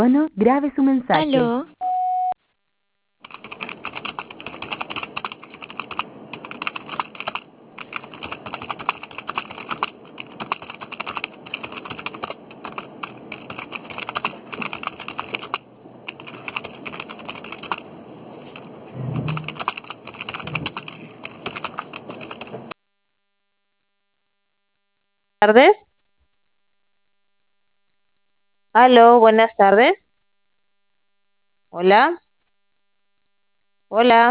tono, grabe su mensaje. Aló, Tardes. Aló, buenas tardes. Hola, hola.